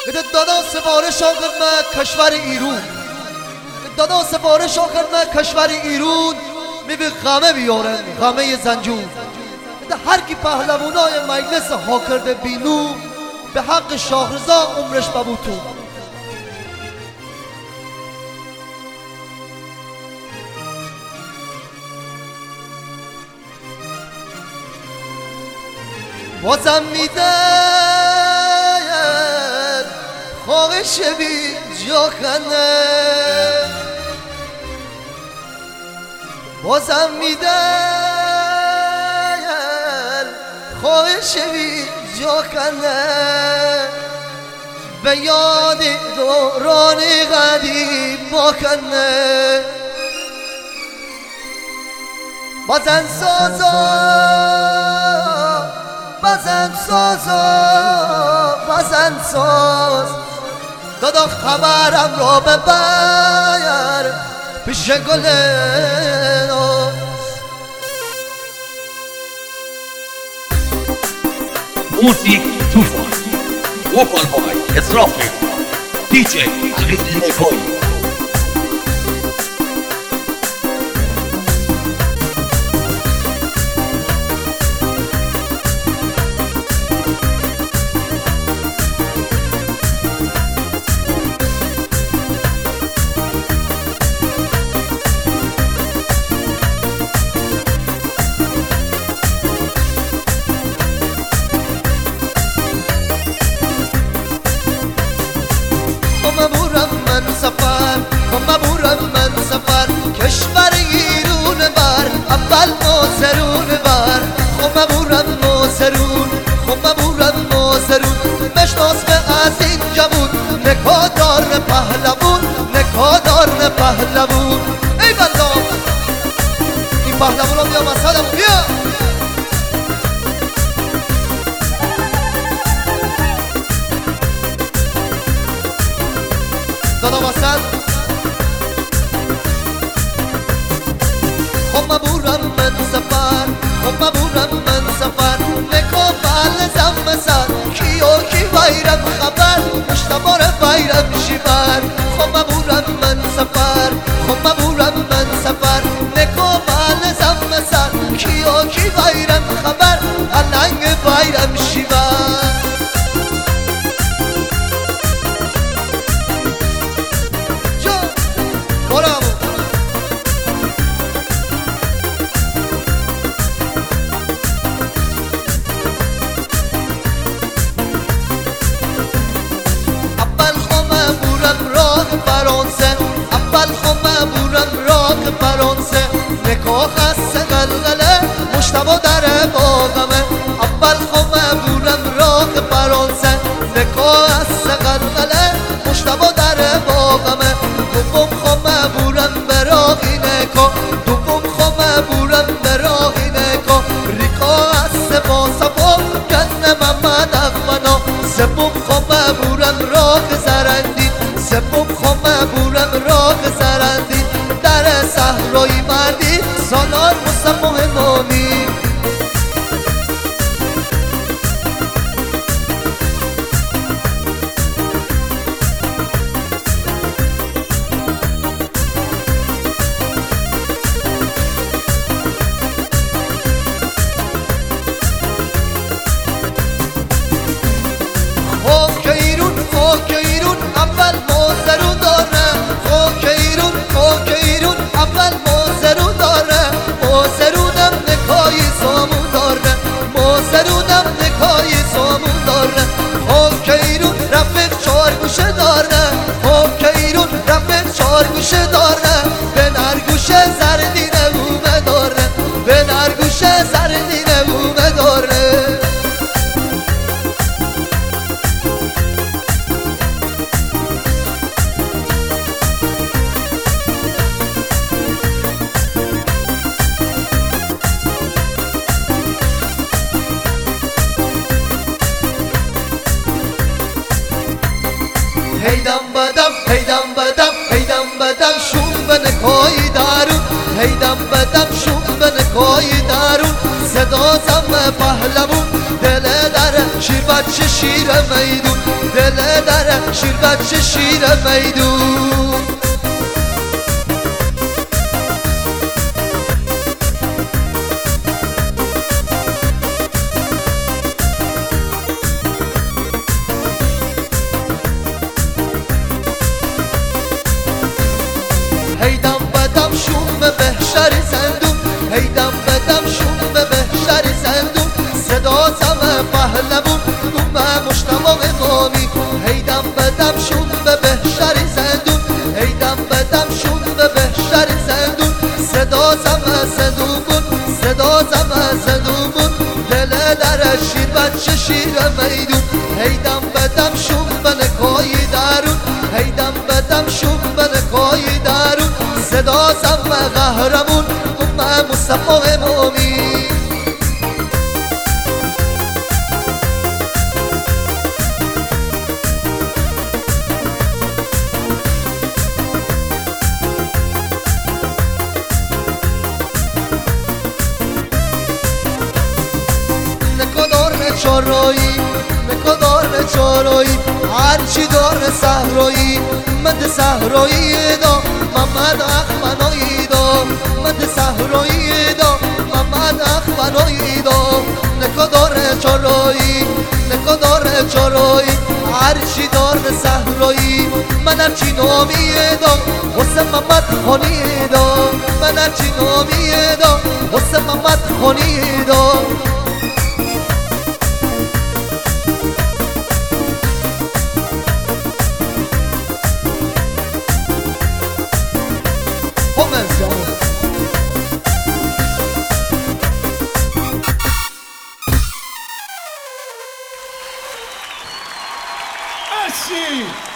دادا سفارش آخر من کشور ایران، دادا سفارش آخر من کشور ایران میبین غمه بیارن، غمه زنجون. هر کی پهلوانای مجلس ها کرده بینو به حق شاهرضا عمرش ببوتون. بازم میدن خواهش بی جا کنه، بازم میدن خواهش بی جا کنه، به یاد دوران قدیم با کنه. بازن سازا بزن سازا بزن ساز، دادا خبرم را ببر پیش گل ناز. موسیقی توفان وکال بای اسرافیل دیجی عقیل نکایی. مبورم من سفر مبورم من سفر کشور ایران بر اول مازرون بر مبورم مازرون مبورم مازرون بشناس به از این جوون نکادار پهلوون نکادار پهلوون. ای بلا این پهلوون رو بیا مسئلم بیا دادا واسد. مبورم من سفر مبورم من سفر نکا بل زم سر کیو کی بایرم خبر مشتبار بایرم شیبر. مبورم من سفر مبورم من سفر نکا بل زم سر کیو کی بایرم خبر النگ بایرم شیبر. فرانسه نکاح خسته غلغله مشتبا در باغمه. اول خمه بورم راه فرانسه نکاح خسته غلغله مشتبا در باغمه. دوم خمه بورم براغی نکاح دوم خمه بورم براغی نکاح ریکا خسته با صفا جنه محمد اغمنا. سوم خمه بورم راه زرندی سوم خمه بورم راه زرندی در صحرای مردی سالار مصطفی امامی. خاک ایرون اول مازرون داره، خاک ایرون اول مازرون داره. مازرونم نکای سامون داره مازرونم نکای سامون داره. خاک ایرون رفت چار گوشه داره خاک ایرون رفت چار گوشه داره. به نرگوشه زردی نبومه داره به نرگوشه زردی نبومه داره. هیدم بدم شون به نکای دارون هیدم بدم شون به نکای دارون. صدا زم پهلوون دل در شیر بچه شیر میدون دل در شیر بچه شیر میدون هیدم بدم شوم به شر زندون هیدم بدم شوم به شر زندون صدا زم پهلوون دوم مشتبه امامی هیدم بدم شوم به شر زندون هیدم بدم شوم به شر زندون صدا زم زندون صدا زم زندون دل در شیر بچه شیر میدون هیدم بدم شوم به نکای درون هیدم بدم شوم به نکای درون صدا زم قهرمون ام مصطفی امامی چارایی مکدار چارایی هرچی دار صحرایی مد صحرایی دا محمد اخمنایی دا مد صحرایی دا محمد اخمنایی دا نکدار چارایی نکدار چارایی هرچی دار صحرایی من هرچی نامی دا حسن محمد خانی دا من هرچی نامی دا حسن محمد خانی دا Merci.